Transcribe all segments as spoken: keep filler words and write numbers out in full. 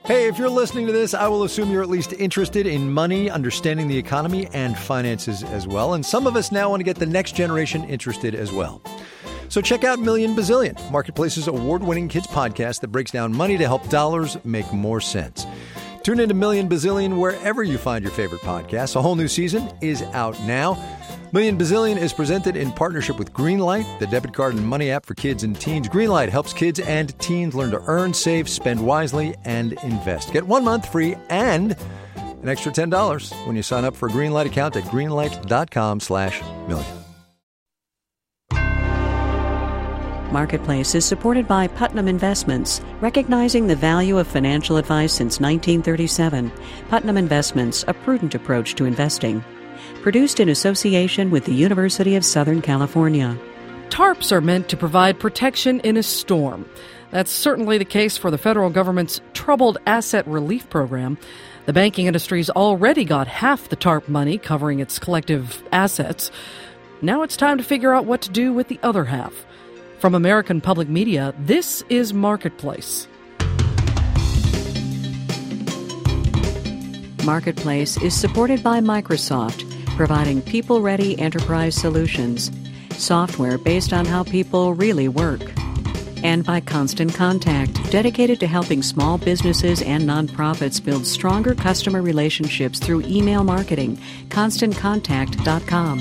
Hey, if you're listening to this, I will assume you're at least interested in money, understanding the economy, and finances as well. And some of us now want to get the next generation interested as well. So check out Million Bazillion, Marketplace's award-winning kids podcast that breaks down money to help dollars make more sense. Tune into Million Bazillion wherever you find your favorite podcasts. A whole new season is out now. Million Bazillion is presented in partnership with Greenlight, the debit card and money app for kids and teens. Greenlight helps kids and teens learn to earn, save, spend wisely, and invest. Get one month free and an extra ten dollars when you sign up for a Greenlight account at greenlight.com slash million. Marketplace is supported by Putnam Investments, recognizing the value of financial advice since nineteen thirty-seven. Putnam Investments, a prudent approach to investing. Produced in association with the University of Southern California. TARPs are meant to provide protection in a storm. That's certainly the case for the federal government's Troubled Asset Relief Program. The banking industry's already got half the TARP money covering its collective assets. Now it's time to figure out what to do with the other half. From American Public Media, this is Marketplace. Marketplace is supported by Microsoft, providing people-ready enterprise solutions, software based on how people really work. And by Constant Contact, dedicated to helping small businesses and nonprofits build stronger customer relationships through email marketing. constant contact dot com.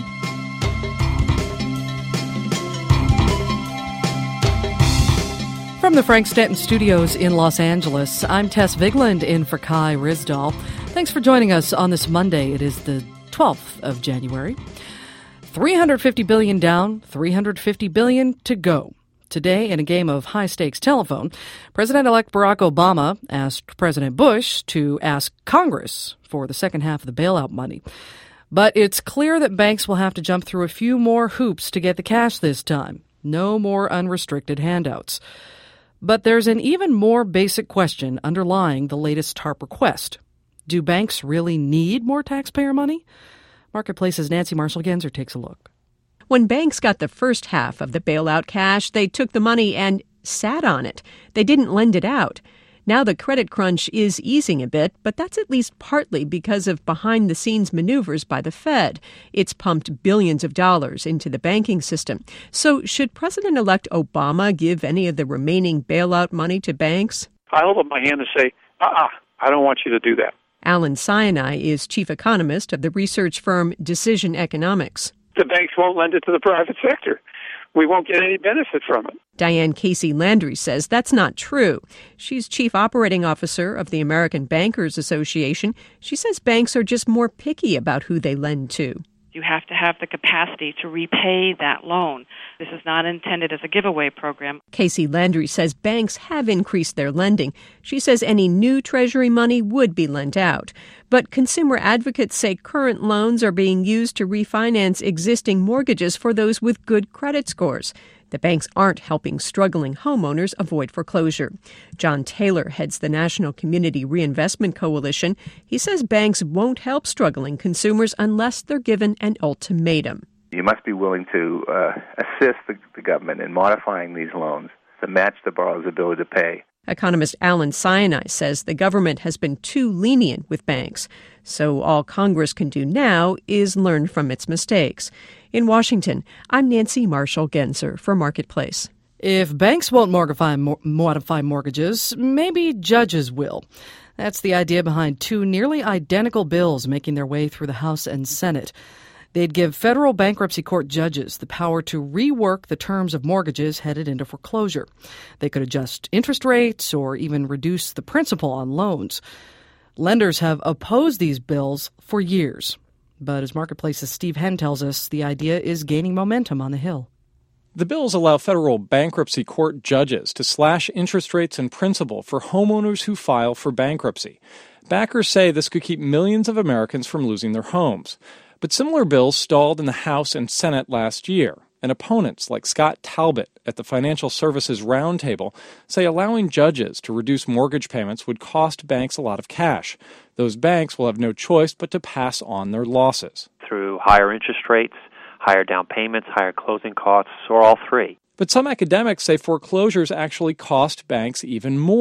From the Frank Stanton Studios in Los Angeles, I'm Tess Vigland in for Kai Risdahl. Thanks for joining us on this Monday. It is the twelfth of January. three hundred fifty billion dollars down, three hundred fifty billion dollars to go. Today, in a game of high-stakes telephone, President-elect Barack Obama asked President Bush to ask Congress for the second half of the bailout money. But it's clear that banks will have to jump through a few more hoops to get the cash this time. No more unrestricted handouts. But there's an even more basic question underlying the latest TARP request. Do banks really need more taxpayer money? Marketplace's Nancy Marshall-Genzer takes a look. When banks got the first half of the bailout cash, they took the money and sat on it. They didn't lend it out. Now the credit crunch is easing a bit, but that's at least partly because of behind-the-scenes maneuvers by the Fed. It's pumped billions of dollars into the banking system. So should President-elect Obama give any of the remaining bailout money to banks? I hold up my hand and say, uh-uh, I don't want you to do that. Alan Sinai is chief economist of the research firm Decision Economics. The banks won't lend it to the private sector. We won't get any benefit from it. Diane Casey Landry says that's not true. She's chief operating officer of the American Bankers Association. She says banks are just more picky about who they lend to. You have to have the capacity to repay that loan. This is not intended as a giveaway program. Casey Landry says banks have increased their lending. She says any new Treasury money would be lent out. But consumer advocates say current loans are being used to refinance existing mortgages for those with good credit scores. The banks aren't helping struggling homeowners avoid foreclosure. John Taylor heads the National Community Reinvestment Coalition. He says banks won't help struggling consumers unless they're given an ultimatum. You must be willing to uh, assist the, the government in modifying these loans to match the borrower's ability to pay. Economist Alan Sinai says the government has been too lenient with banks, so all Congress can do now is learn from its mistakes. In Washington, I'm Nancy Marshall-Genzer for Marketplace. If banks won't modify, modify mortgages, maybe judges will. That's the idea behind two nearly identical bills making their way through the House and Senate. They'd give federal bankruptcy court judges the power to rework the terms of mortgages headed into foreclosure. They could adjust interest rates or even reduce the principal on loans. Lenders have opposed these bills for years. But as Marketplace's Steve Henn tells us, the idea is gaining momentum on the Hill. The bills allow federal bankruptcy court judges to slash interest rates and principal for homeowners who file for bankruptcy. Backers say this could keep millions of Americans from losing their homes. But similar bills stalled in the House and Senate last year, and opponents like Scott Talbot at the Financial Services Roundtable say allowing judges to reduce mortgage payments would cost banks a lot of cash. Those banks will have no choice but to pass on their losses. Through higher interest rates, higher down payments, higher closing costs, or all three. But some academics say foreclosures actually cost banks even more.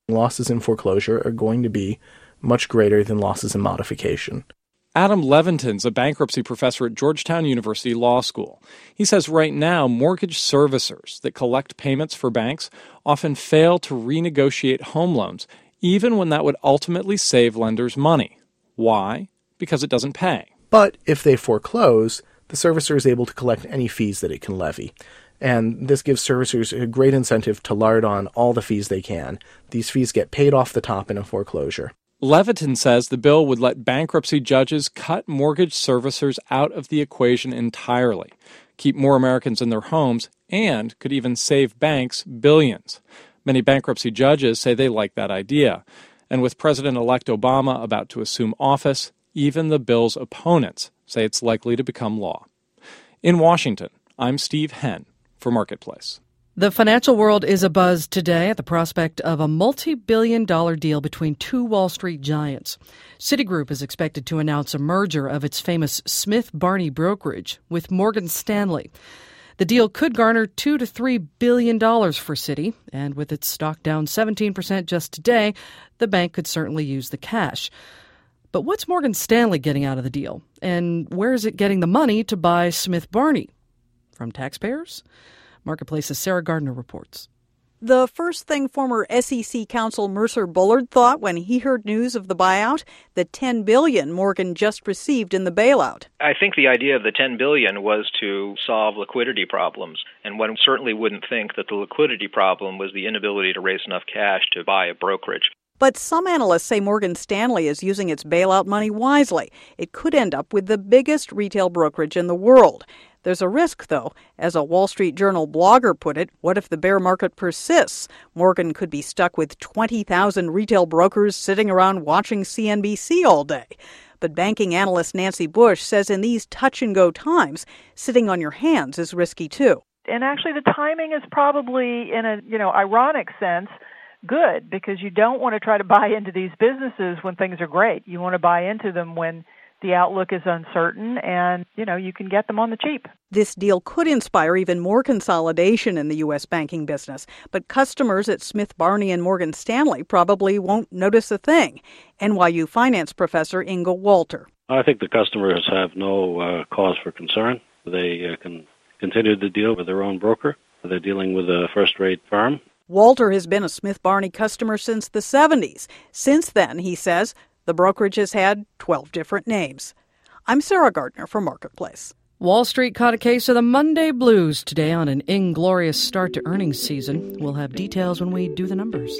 Losses in foreclosure are going to be much greater than losses in modification. Adam Levinton's a bankruptcy professor at Georgetown University Law School. He says right now, mortgage servicers that collect payments for banks often fail to renegotiate home loans, even when that would ultimately save lenders money. Why? Because it doesn't pay. But if they foreclose, the servicer is able to collect any fees that it can levy. And this gives servicers a great incentive to lard on all the fees they can. These fees get paid off the top in a foreclosure. Leviton says the bill would let bankruptcy judges cut mortgage servicers out of the equation entirely, keep more Americans in their homes, and could even save banks billions. Many bankruptcy judges say they like that idea. And with President-elect Obama about to assume office, even the bill's opponents say it's likely to become law. In Washington, I'm Steve Henn for Marketplace. The financial world is abuzz today at the prospect of a multi-billion dollar deal between two Wall Street giants. Citigroup is expected to announce a merger of its famous Smith Barney brokerage with Morgan Stanley. The deal could garner two to three billion dollars for Citi, and with its stock down seventeen percent just today, the bank could certainly use the cash. But what's Morgan Stanley getting out of the deal? And where is it getting the money to buy Smith Barney? From taxpayers? Marketplace's Sarah Gardner reports. The first thing former S E C counsel Mercer Bullard thought when he heard news of the buyout, the ten billion dollars Morgan just received in the bailout. I think the idea of the ten billion dollars was to solve liquidity problems, and one certainly wouldn't think that the liquidity problem was the inability to raise enough cash to buy a brokerage. But some analysts say Morgan Stanley is using its bailout money wisely. It could end up with the biggest retail brokerage in the world. There's a risk, though. As a Wall Street Journal blogger put it, what if the bear market persists? Morgan could be stuck with twenty thousand retail brokers sitting around watching C N B C all day. But banking analyst Nancy Bush says in these touch-and-go times, sitting on your hands is risky, too. And actually the timing is probably, in a you know ironic sense, good, because you don't want to try to buy into these businesses when things are great. You want to buy into them when the outlook is uncertain, and, you know, you can get them on the cheap. This deal could inspire even more consolidation in the U S banking business, but customers at Smith Barney and Morgan Stanley probably won't notice a thing. N Y U finance professor Inga Walter. I think the customers have no uh, cause for concern. They uh, can continue to deal with their own broker. They're dealing with a first-rate firm. Walter has been a Smith Barney customer since the seventies. Since then, he says, the brokerage has had twelve different names. I'm Sarah Gardner for Marketplace. Wall Street caught a case of the Monday blues today on an inglorious start to earnings season. We'll have details when we do the numbers.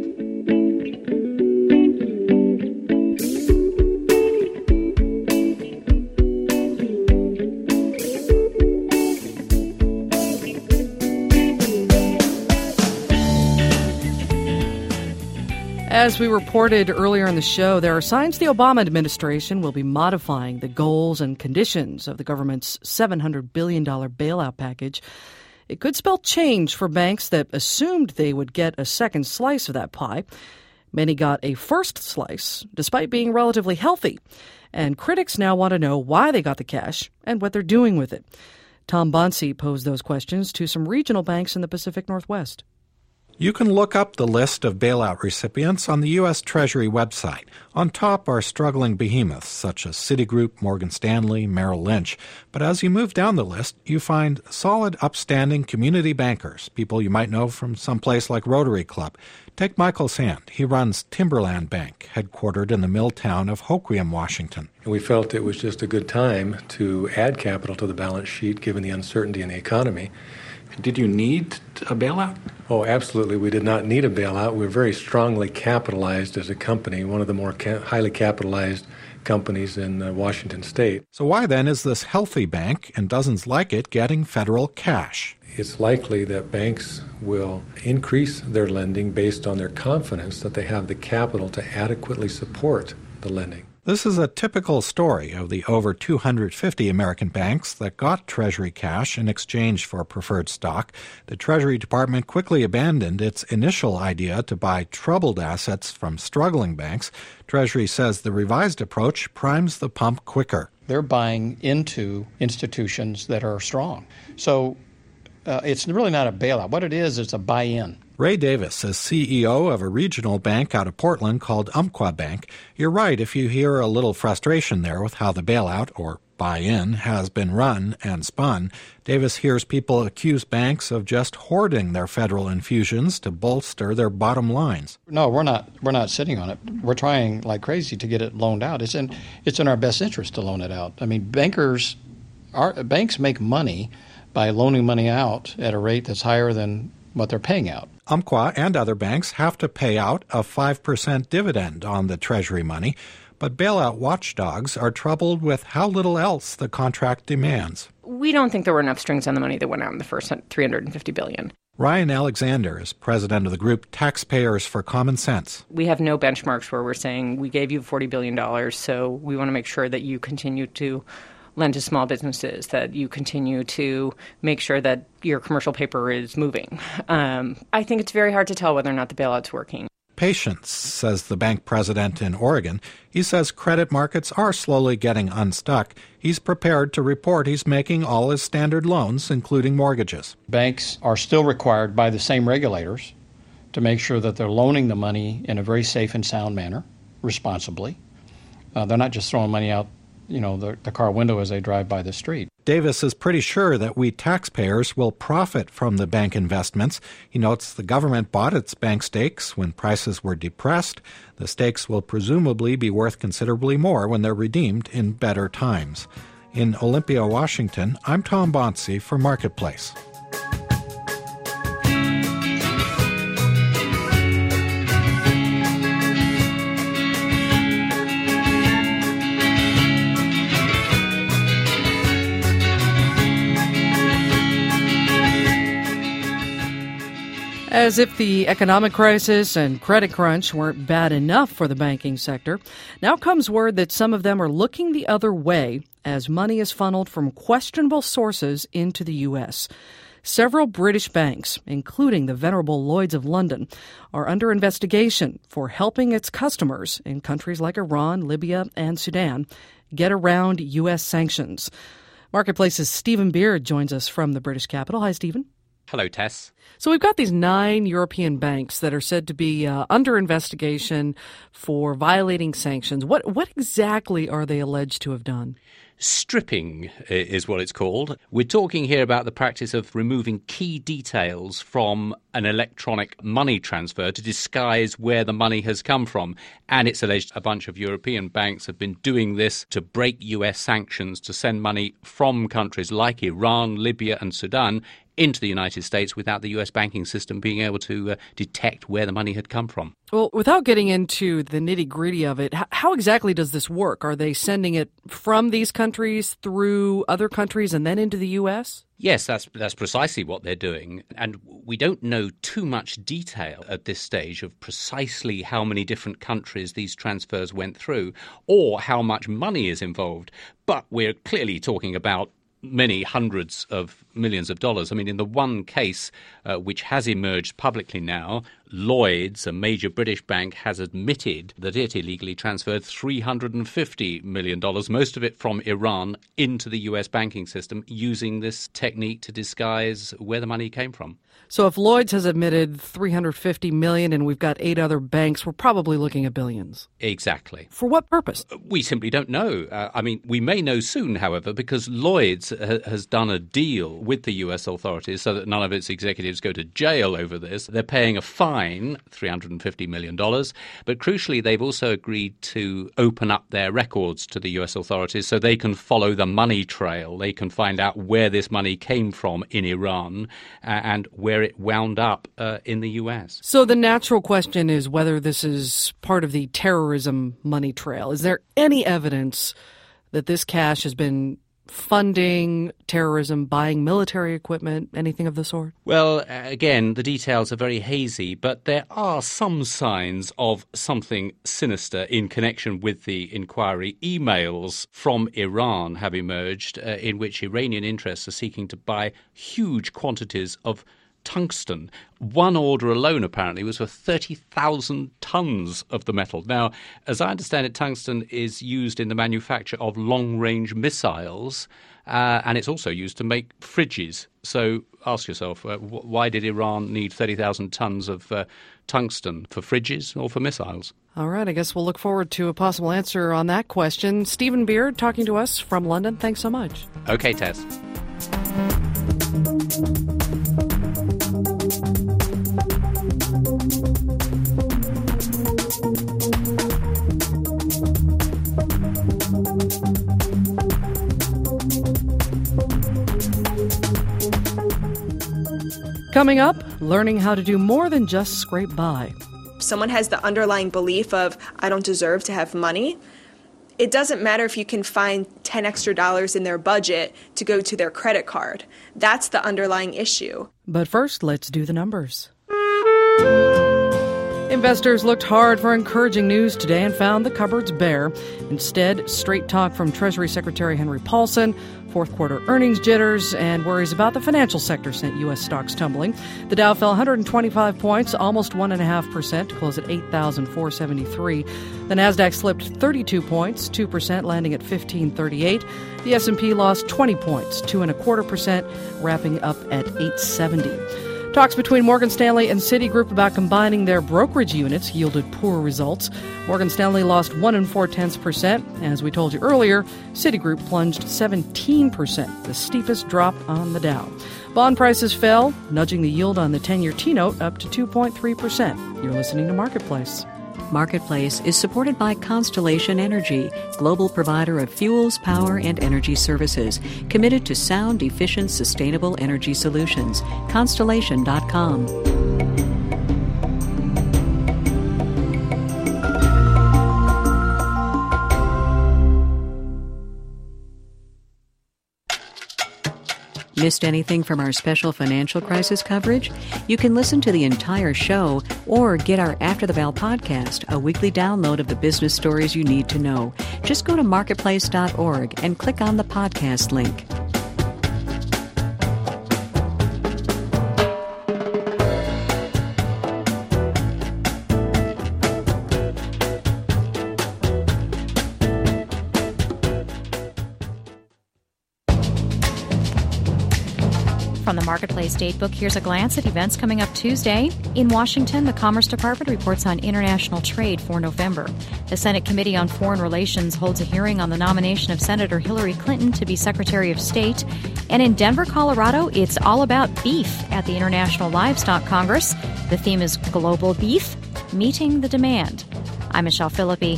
As we reported earlier in the show, there are signs the Obama administration will be modifying the goals and conditions of the government's seven hundred billion dollars bailout package. It could spell change for banks that assumed they would get a second slice of that pie. Many got a first slice, despite being relatively healthy. And critics now want to know why they got the cash and what they're doing with it. Tom Bonsi posed those questions to some regional banks in the Pacific Northwest. You can look up the list of bailout recipients on the U S. Treasury website. On top are struggling behemoths such as Citigroup, Morgan Stanley, Merrill Lynch. But as you move down the list, you find solid, upstanding community bankers, people you might know from someplace like Rotary Club. Take Michael Sand. He runs Timberland Bank, headquartered in the mill town of Hoquiam, Washington. We felt it was just a good time to add capital to the balance sheet given the uncertainty in the economy. Did you need a bailout? Oh, absolutely. We did not need a bailout. We're very strongly capitalized as a company, one of the more ca- highly capitalized companies in uh, Washington State. So why then is this healthy bank and dozens like it getting federal cash? It's likely that banks will increase their lending based on their confidence that they have the capital to adequately support the lending. This is a typical story of the over two hundred fifty American banks that got Treasury cash in exchange for preferred stock. The Treasury Department quickly abandoned its initial idea to buy troubled assets from struggling banks. Treasury says the revised approach primes the pump quicker. They're buying into institutions that are strong. So uh, it's really not a bailout. What it is, it's a buy-in. Ray Davis is C E O of a regional bank out of Portland called Umpqua Bank. You're right if you hear a little frustration there with how the bailout, or buy-in, has been run and spun. Davis hears people accuse banks of just hoarding their federal infusions to bolster their bottom lines. No, we're not. We're not sitting on it. We're trying like crazy to get it loaned out. It's in it's in our best interest to loan it out. I mean, bankers, our banks make money by loaning money out at a rate that's higher than what they're paying out. Umpqua and other banks have to pay out a five percent dividend on the Treasury money, but bailout watchdogs are troubled with how little else the contract demands. We don't think there were enough strings on the money that went out in the first three hundred fifty billion dollars. Ryan Alexander is president of the group Taxpayers for Common Sense. We have no benchmarks where we're saying we gave you forty billion dollars, so we want to make sure that you continue to lend to small businesses, that you continue to make sure that your commercial paper is moving. Um, I think it's very hard to tell whether or not the bailout's working. Patience, says the bank president in Oregon. He says credit markets are slowly getting unstuck. He's prepared to report he's making all his standard loans, including mortgages. Banks are still required by the same regulators to make sure that they're loaning the money in a very safe and sound manner, responsibly. Uh, they're not just throwing money out, you know, the, the car window as they drive by the street. Davis is pretty sure that we taxpayers will profit from the bank investments. He notes the government bought its bank stakes when prices were depressed. The stakes will presumably be worth considerably more when they're redeemed in better times. In Olympia, Washington, I'm Tom Bonsi for Marketplace. As if the economic crisis and credit crunch weren't bad enough for the banking sector, now comes word that some of them are looking the other way as money is funneled from questionable sources into the U S. Several British banks, including the venerable Lloyds of London, are under investigation for helping its customers in countries like Iran, Libya, and Sudan get around U S sanctions. Marketplace's Stephen Beard joins us from the British capital. Hi, Stephen. Hello, Tess. So we've got these nine European banks that are said to be uh, under investigation for violating sanctions. What what exactly are they alleged to have done? Stripping is what it's called. We're talking here about the practice of removing key details from an electronic money transfer to disguise where the money has come from. And it's alleged a bunch of European banks have been doing this to break U S sanctions to send money from countries like Iran, Libya and Sudan into the United States without the U S banking system being able to uh, detect where the money had come from. Well, without getting into the nitty-gritty of it, how exactly does this work? Are they sending it from these countries through other countries and then into the U S? Yes, that's that's precisely what they're doing. And we don't know too much detail at this stage of precisely how many different countries these transfers went through or how much money is involved. But we're clearly talking about many hundreds of millions of dollars. I mean, in the one case uh, which has emerged publicly now, Lloyds, a major British bank, has admitted that it illegally transferred three hundred fifty million dollars, most of it from Iran, into the U S banking system using this technique to disguise where the money came from. So if Lloyds has admitted three hundred fifty million dollars and we've got eight other banks, we're probably looking at billions. Exactly. For what purpose? We simply don't know. Uh, I mean, we may know soon, however, because Lloyds ha- has done a deal with the U S authorities so that none of its executives go to jail over this. They're paying a fine, three hundred fifty million dollars, but crucially they've also agreed to open up their records to the U S authorities so they can follow the money trail. They can find out where this money came from in Iran uh, and where it wound up uh, in the U S. So the natural question is whether this is part of the terrorism money trail. Is there any evidence that this cash has been funding terrorism, buying military equipment, anything of the sort? Well, again, the details are very hazy, but there are some signs of something sinister in connection with the inquiry. Emails from Iran have emerged uh, in which Iranian interests are seeking to buy huge quantities of tungsten. One order alone, apparently, was for thirty thousand tons of the metal. Now, as I understand it, tungsten is used in the manufacture of long-range missiles, uh, and it's also used to make fridges. So ask yourself, uh, wh- why did Iran need thirty thousand tons of uh, tungsten for fridges or for missiles? All right, I guess we'll look forward to a possible answer on that question. Stephen Beard talking to us from London. Thanks so much. Okay, Tess. Coming up, learning how to do more than just scrape by. Someone has the underlying belief of, I don't deserve to have money. It doesn't matter if you can find ten extra dollars in their budget to go to their credit card. That's the underlying issue. But first, let's do the numbers. Investors looked hard for encouraging news today and found the cupboards bare. Instead, straight talk from Treasury Secretary Henry Paulson, fourth quarter earnings jitters, and worries about the financial sector sent U S stocks tumbling. The Dow fell one hundred twenty-five points, almost one point five percent, to close at eight thousand four hundred seventy-three. The Nasdaq slipped thirty-two points, two percent, landing at fifteen thirty-eight. The S and P lost twenty points, two and a quarter percent, wrapping up at eight seventy. Talks between Morgan Stanley and Citigroup about combining their brokerage units yielded poor results. Morgan Stanley lost one and four tenths percent. As we told you earlier, Citigroup plunged seventeen percent, the steepest drop on the Dow. Bond prices fell, nudging the yield on the ten-year T-note up to two point three percent. You're listening to Marketplace. Marketplace is supported by Constellation Energy, global provider of fuels, power, and energy services, committed to sound, efficient, sustainable energy solutions. Constellation dot com. Missed anything from our special financial crisis coverage? You can listen to the entire show or get our After the Bell podcast, a weekly download of the business stories you need to know. Just go to marketplace dot org and click on the podcast link. From the Marketplace Datebook, here's a glance at events coming up Tuesday. In Washington, the Commerce Department reports on international trade for November. The Senate Committee on Foreign Relations holds a hearing on the nomination of Senator Hillary Clinton to be Secretary of State. And in Denver, Colorado, it's all about beef at the International Livestock Congress. The theme is Global Beef, Meeting the Demand. I'm Michelle Philippi.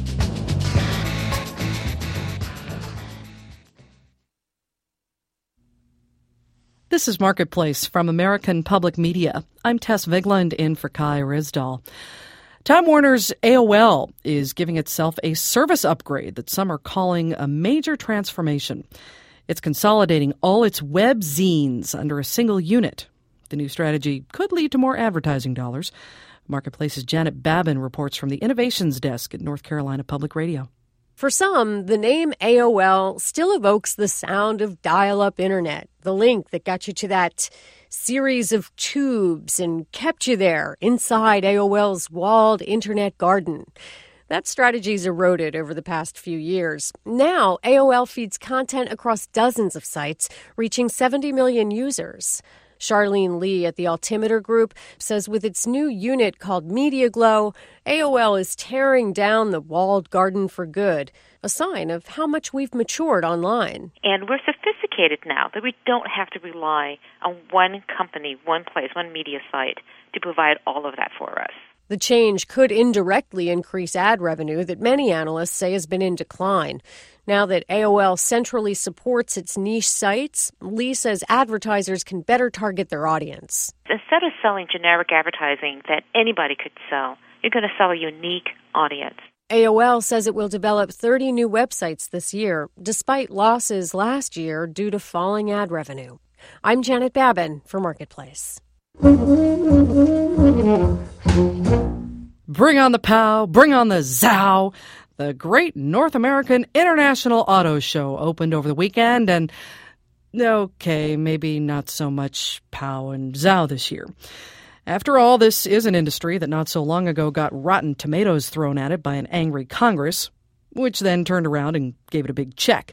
This is Marketplace from American Public Media. I'm Tess Vigland in for Kai Risdall. Time Warner's A O L is giving itself a service upgrade that some are calling a major transformation. It's consolidating all its web zines under a single unit. The new strategy could lead to more advertising dollars. Marketplace's Janet Babin reports from the Innovations Desk at North Carolina Public Radio. For some, the name A O L still evokes the sound of dial-up internet, the link that got you to that series of tubes and kept you there inside A O L's walled internet garden. That strategy's eroded over the past few years. Now, A O L feeds content across dozens of sites, reaching seventy million users. Charlene Lee at the Altimeter Group says with its new unit called Media Glow, A O L is tearing down the walled garden for good, a sign of how much we've matured online. And we're sophisticated now that we don't have to rely on one company, one place, one media site to provide all of that for us. The change could indirectly increase ad revenue that many analysts say has been in decline. Now that A O L centrally supports its niche sites, Lee says advertisers can better target their audience. Instead of selling generic advertising that anybody could sell, you're going to sell a unique audience. A O L says it will develop thirty new websites this year, despite losses last year due to falling ad revenue. I'm Janet Babin for Marketplace. Bring on the pow, bring on the zow. The Great North American International Auto Show opened over the weekend, and Okay, maybe not so much pow and zow this year. After all, this is an industry that not so long ago got rotten tomatoes thrown at it by an angry Congress, which then turned around and gave it a big check.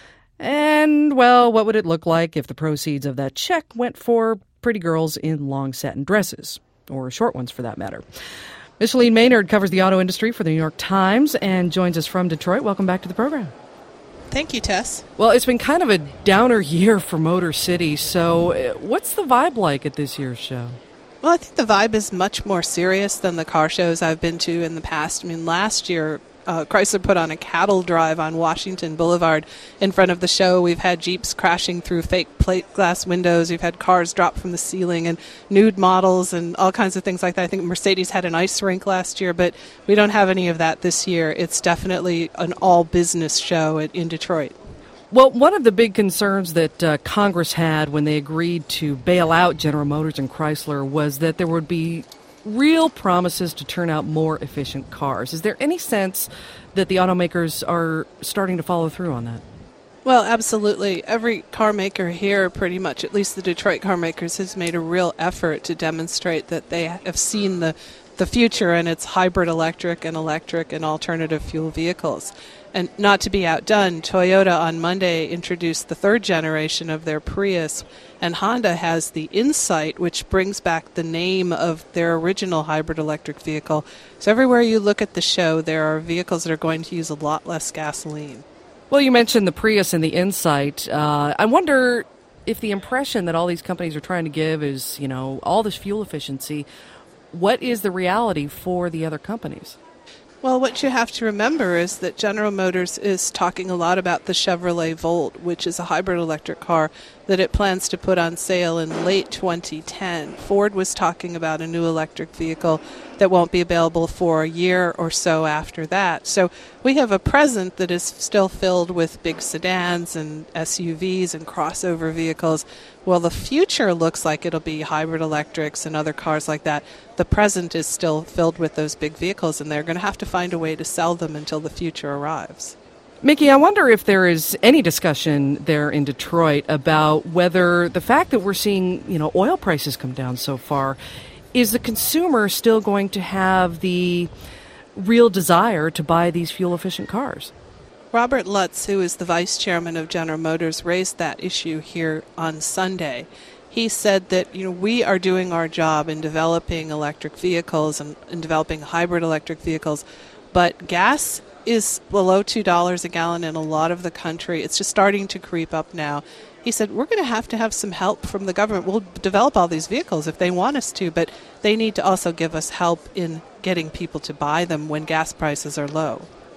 And, well, what would it look like if the proceeds of that check went for pretty girls in long satin dresses, or short ones for that matter? Micheline Maynard covers the auto industry for the New York Times and joins us from Detroit. Welcome back to the program. Thank you, Tess. Well, it's been kind of a downer year for Motor City, so what's the vibe like at this year's show? Well, I think the vibe is much more serious than the car shows I've been to in the past. I mean, last year, uh, Chrysler put on a cattle drive on Washington Boulevard in front of the show. We've had Jeeps crashing through fake plate glass windows. We've had cars drop from the ceiling and nude models and all kinds of things like that. I think Mercedes had an ice rink last year, but we don't have any of that this year. It's definitely an all-business show at, in Detroit. Well, one of the big concerns that uh, Congress had when they agreed to bail out General Motors and Chrysler was that there would be real promises to turn out more efficient cars. Is there any sense that the automakers are starting to follow through on that? Well, absolutely. Every car maker here, pretty much, at least the Detroit car makers, has made a real effort to demonstrate that they have seen the, the future, and it's hybrid electric and electric and alternative fuel vehicles. And not to be outdone, Toyota on Monday introduced the third generation of their Prius, and Honda has the Insight, which brings back the name of their original hybrid electric vehicle. So everywhere you look at the show, there are vehicles that are going to use a lot less gasoline. Well, you mentioned the Prius and the Insight. Uh, I wonder if the impression that all these companies are trying to give is, you know, all this fuel efficiency, what is the reality for the other companies? Well, what you have to remember is that General Motors is talking a lot about the Chevrolet Volt, which is a hybrid electric car that it plans to put on sale in late twenty ten. Ford was talking about a new electric vehicle that won't be available for a year or so after that. So we have a present that is still filled with big sedans and S U Vs and crossover vehicles. Well, the future looks like it'll be hybrid electrics and other cars like that. The present is still filled with those big vehicles, and they're going to have to find a way to sell them until the future arrives. Mickey, I wonder if there is any discussion there in Detroit about whether the fact that we're seeing, you know, oil prices come down so far, is the consumer still going to have the real desire to buy these fuel-efficient cars? Robert Lutz, who is the vice chairman of General Motors, raised that issue here on Sunday. He said that, you know, we are doing our job in developing electric vehicles and, and developing hybrid electric vehicles, but gas is below two dollars a gallon in a lot of the country. It's just starting to creep up now. He said, we're going to have to have some help from the government. We'll develop all these vehicles if they want us to, but they need to also give us help in getting people to buy them when gas prices are low.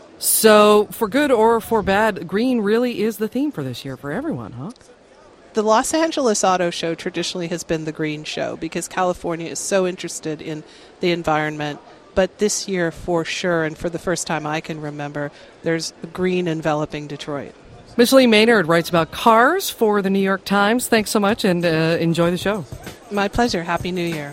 So, for good or for bad, green really is the theme for this year for everyone, huh? The Los Angeles Auto Show traditionally has been the green show because California is so interested in the environment. But this year, for sure, and for the first time I can remember, there's green enveloping Detroit. Micheline Maynard writes about cars for the New York Times. Thanks so much, and uh, enjoy the show. My pleasure. Happy New Year.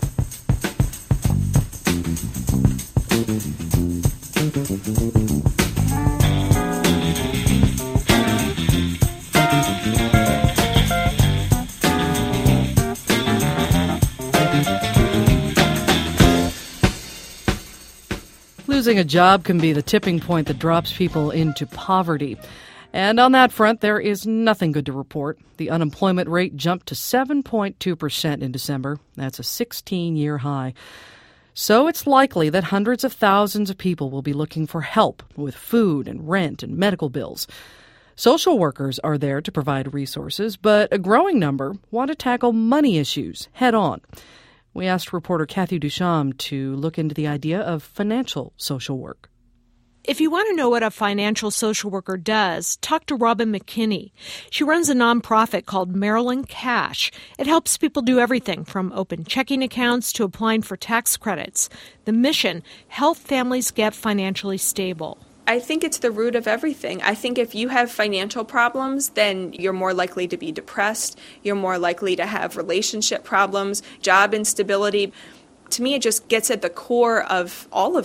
Losing a job can be the tipping point that drops people into poverty. And on that front, there is nothing good to report. The unemployment rate jumped to seven point two percent in December. That's a sixteen-year high. So it's likely that hundreds of thousands of people will be looking for help with food and rent and medical bills. Social workers are there to provide resources, but a growing number want to tackle money issues head on. We asked reporter Kathy Duchamp to look into the idea of financial social work. If you want to know what a financial social worker does, talk to Robin McKinney. She runs a nonprofit called Maryland Cash. It helps people do everything from open checking accounts to applying for tax credits. The mission, help families get financially stable. I think it's the root of everything. I think if you have financial problems, then you're more likely to be depressed. You're more likely to have relationship problems, job instability. To me, it just gets at the core of all of it.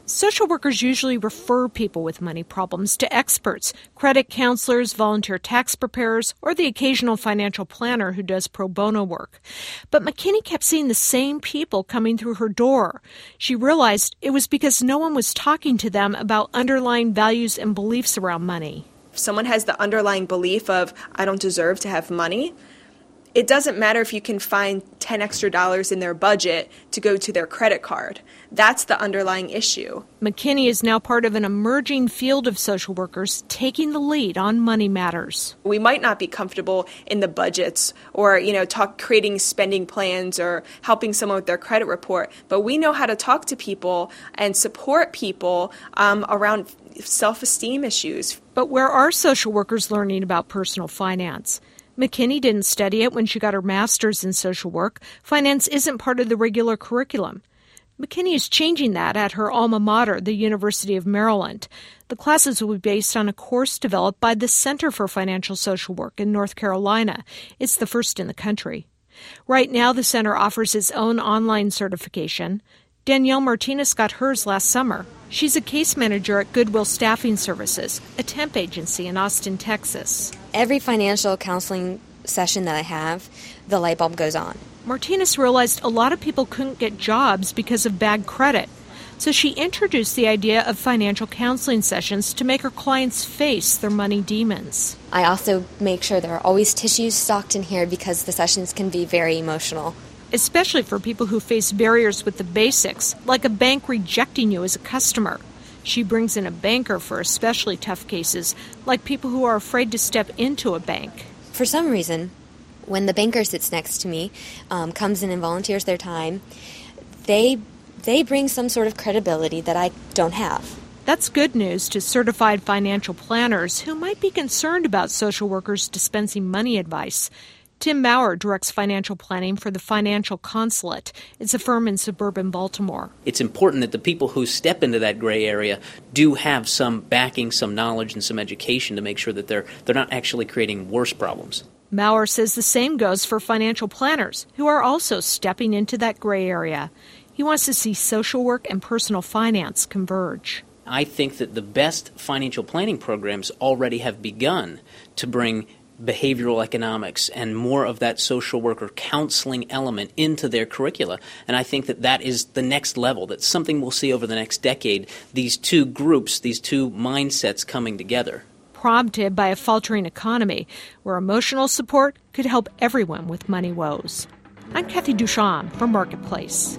Social workers usually refer people with money problems to experts, credit counselors, volunteer tax preparers, or the occasional financial planner who does pro bono work. But McKinney kept seeing the same people coming through her door. She realized it was because no one was talking to them about underlying values and beliefs around money. If someone has the underlying belief of, I don't deserve to have money, it doesn't matter if you can find ten extra dollars in their budget to go to their credit card. That's the underlying issue. McKinney is now part of an emerging field of social workers taking the lead on money matters. We might not be comfortable in the budgets or, you know, talk creating spending plans or helping someone with their credit report, but we know how to talk to people and support people um, around self-esteem issues. But where are social workers learning about personal finance? McKinney didn't study it when she got her master's in social work. Finance isn't part of the regular curriculum. McKinney is changing that at her alma mater, the University of Maryland. The classes will be based on a course developed by the Center for Financial Social Work in North Carolina. It's the first in the country. Right now, the center offers its own online certification. Danielle Martinez got hers last summer. She's a case manager at Goodwill Staffing Services, a temp agency in Austin, Texas. Every financial counseling session that I have, the light bulb goes on. Martinez realized a lot of people couldn't get jobs because of bad credit. So she introduced the idea of financial counseling sessions to make her clients face their money demons. I also make sure there are always tissues stocked in here because the sessions can be very emotional. Especially for people who face barriers with the basics, like a bank rejecting you as a customer. She brings in a banker for especially tough cases, like people who are afraid to step into a bank. For some reason, when the banker sits next to me, um, comes in and volunteers their time, they they bring some sort of credibility that I don't have. That's good news to certified financial planners who might be concerned about social workers dispensing money advice. Tim Maurer directs financial planning for the Financial Consulate. It's a firm in suburban Baltimore. It's important that the people who step into that gray area do have some backing, some knowledge, and some education to make sure that they're they're not actually creating worse problems. Maurer says the same goes for financial planners, who are also stepping into that gray area. He wants to see social work and personal finance converge. I think that the best financial planning programs already have begun to bring behavioral economics and more of that social worker counseling element into their curricula. And I think that that is the next level. That's something we'll see over the next decade, these two groups, these two mindsets coming together. Prompted by a faltering economy where emotional support could help everyone with money woes. I'm Kathy Duchamp from Marketplace.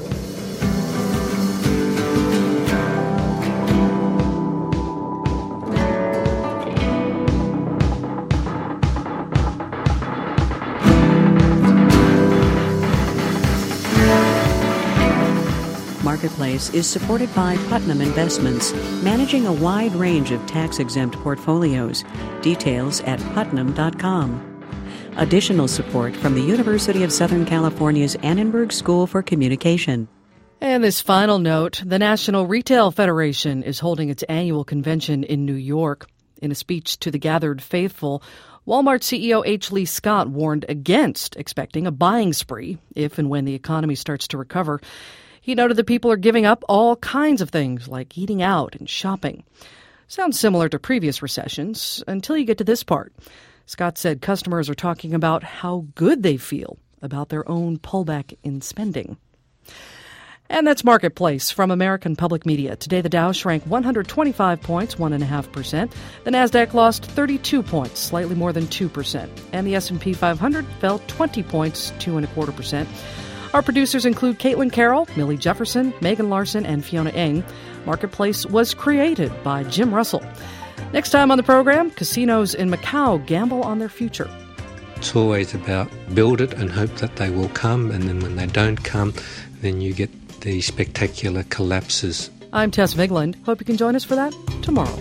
Marketplace is supported by Putnam Investments, managing a wide range of tax-exempt portfolios. Details at putnam dot com. Additional support from the University of Southern California's Annenberg School for Communication. And this final note, the National Retail Federation is holding its annual convention in New York. In a speech to the gathered faithful, Walmart C E O H. Lee Scott warned against expecting a buying spree if and when the economy starts to recover. He noted that people are giving up all kinds of things like eating out and shopping. Sounds similar to previous recessions until you get to this part. Scott said customers are talking about how good they feel about their own pullback in spending. And that's Marketplace from American Public Media. Today, the Dow shrank one hundred twenty-five points, one point five percent. The Nasdaq lost thirty-two points, slightly more than two percent. And the S and P five hundred fell twenty points, two point five percent. Our producers include Caitlin Carroll, Millie Jefferson, Megan Larson, and Fiona Eng. Marketplace was created by Jim Russell. Next time on the program, casinos in Macau gamble on their future. It's always about build it and hope that they will come, and then when they don't come, then you get the spectacular collapses. I'm Tess Vigland. Hope you can join us for that tomorrow.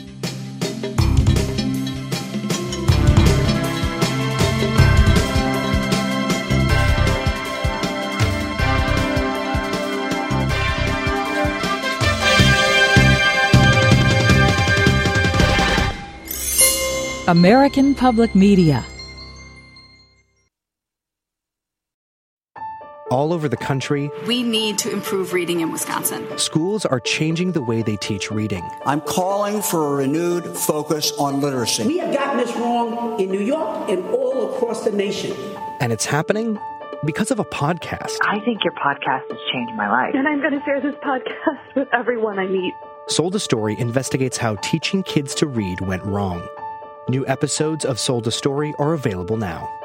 American Public Media. all over the country. We need to improve reading in Wisconsin. Schools are changing the way they teach reading. I'm calling for a renewed focus on literacy. We have gotten this wrong in New York and all across the nation. And it's happening because of a podcast. I think your podcast has changed my life. And I'm going to share this podcast with everyone I meet. Sold a Story investigates how teaching kids to read went wrong. New episodes of Sold a Story are available now.